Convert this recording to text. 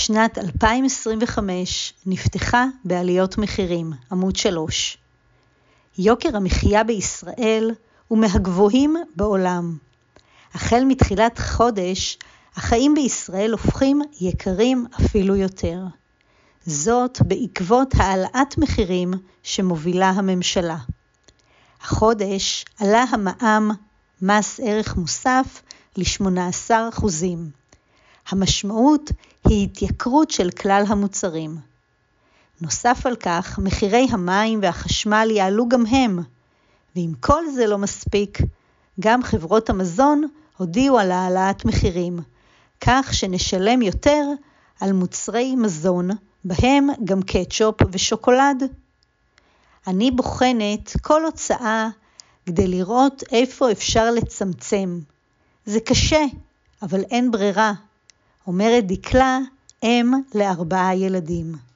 שנת 2025 נפתחה בעליות מחירים, עמוד 3. יוקר המחיה בישראל הוא מהגבוהים בעולם. החל מתחילת חודש, החיים בישראל הופכים יקרים אפילו יותר. זאת בעקבות העלאת מחירים שמובילה הממשלה. החודש עלה המע"מ, מס ערך מוסף, ל-18%. המשמעות היא התייקרות של כלל המוצרים. נוסף על כך, מחירי המים והחשמל יעלו גם הם. ואם כל זה לא מספיק, גם חברות המזון הודיעו על העלאת מחירים, כך שנשלם יותר על מוצרי מזון, בהם גם קטשופ ושוקולד. אני בוחנת כל הוצאה כדי לראות איפה אפשר לצמצם. זה קשה, אבל אין ברירה, אומרת דקלה, אם ל4 ילדים.